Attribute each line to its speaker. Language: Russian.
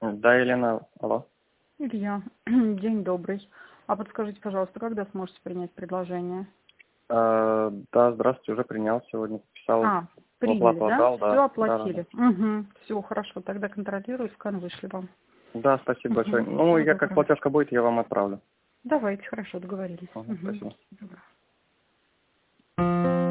Speaker 1: Да, Елена, алло.
Speaker 2: Илья, день добрый. А подскажите, пожалуйста, когда сможете принять предложение?
Speaker 1: Да, здравствуйте, уже принял сегодня, подписал, в
Speaker 2: Приняли,
Speaker 1: оплату
Speaker 2: да?
Speaker 1: отдал,
Speaker 2: Все
Speaker 1: да. Да.
Speaker 2: оплатили. Угу. Все, хорошо, тогда контролирую, скан вышли вам.
Speaker 1: Да, спасибо большое.
Speaker 2: Угу.
Speaker 1: Ну,
Speaker 2: Всего
Speaker 1: я как
Speaker 2: доброго.
Speaker 1: платежка будет, я вам отправлю.
Speaker 2: Давайте, хорошо, договорились. Угу.
Speaker 1: Спасибо.
Speaker 2: Доброго.